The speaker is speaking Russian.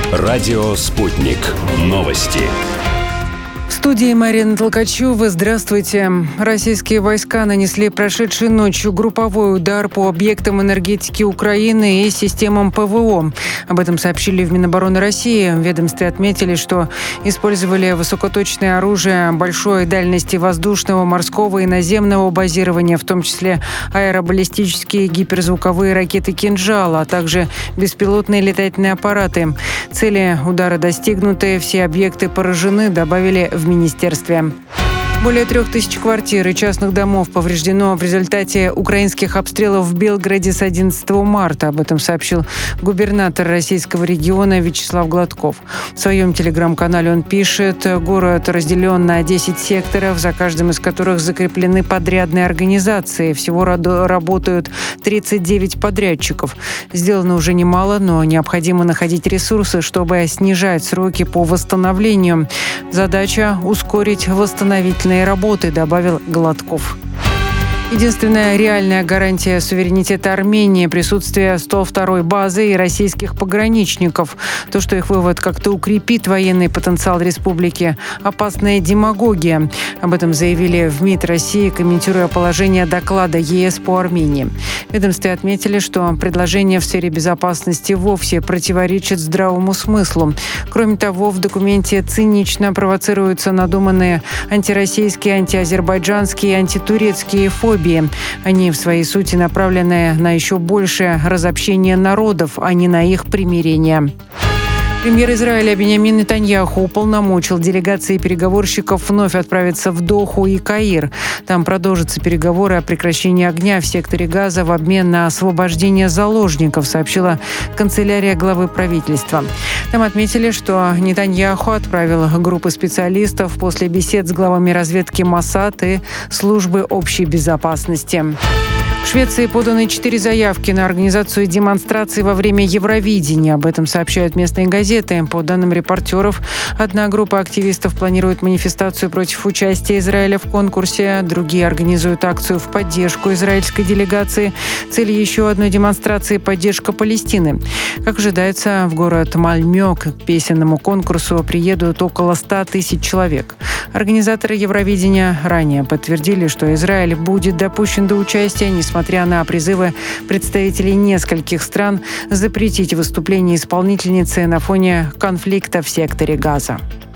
Радио «Спутник». Новости. В студии Марина Толкачева. Здравствуйте. Российские войска нанесли прошедшей ночью групповой удар по объектам энергетики Украины и системам ПВО. Об этом сообщили в Минобороны России. В ведомстве отметили, что использовали высокоточное оружие большой дальности воздушного, морского и наземного базирования, в том числе аэробаллистические гиперзвуковые ракеты «Кинжал», а также беспилотные летательные аппараты. Цели удара достигнуты, все объекты поражены, добавили в министерстве. Более 3000 квартир и частных домов повреждено в результате украинских обстрелов в Белгороде с 11 марта. Об этом сообщил губернатор российского региона Вячеслав Гладков. В своем телеграм-канале он пишет: город разделен на 10 секторов, за каждым из которых закреплены подрядные организации. Всего работают 39 подрядчиков. Сделано уже немало, но необходимо находить ресурсы, чтобы снижать сроки по восстановлению. Задача – ускорить восстановительные работы, добавил Гладков. Единственная реальная гарантия суверенитета Армении – присутствие 102-й базы и российских пограничников. То, что их вывод как-то укрепит военный потенциал республики – опасная демагогия. Об этом заявили в МИД России, комментируя положение доклада ЕС по Армении. В ведомстве отметили, что предложение в сфере безопасности вовсе противоречит здравому смыслу. Кроме того, в документе цинично провоцируются надуманные антироссийские, антиазербайджанские и антитурецкие фобии. Они в своей сути направлены на еще большее разобщение народов, а не на их примирение. Премьер Израиля Биньямин Нетаньяху уполномочил делегации переговорщиков вновь отправиться в Доху и Каир. Там продолжатся переговоры о прекращении огня в секторе Газа в обмен на освобождение заложников, сообщила канцелярия главы правительства. Там отметили, что Нетаньяху отправил группы специалистов после бесед с главами разведки Моссад и службы общей безопасности. В Швеции поданы 4 заявки на организацию демонстраций во время Евровидения. Об этом сообщают местные газеты. По данным репортеров, одна группа активистов планирует манифестацию против участия Израиля в конкурсе. Другие организуют акцию в поддержку израильской делегации. Цель еще одной демонстрации – поддержка Палестины. Как ожидается, в город Мальмё к песенному конкурсу приедут около 100 тысяч человек. Организаторы Евровидения ранее подтвердили, что Израиль будет допущен до участия, несмотря на призывы представителей нескольких стран запретить выступление исполнительницы на фоне конфликта в секторе Газа.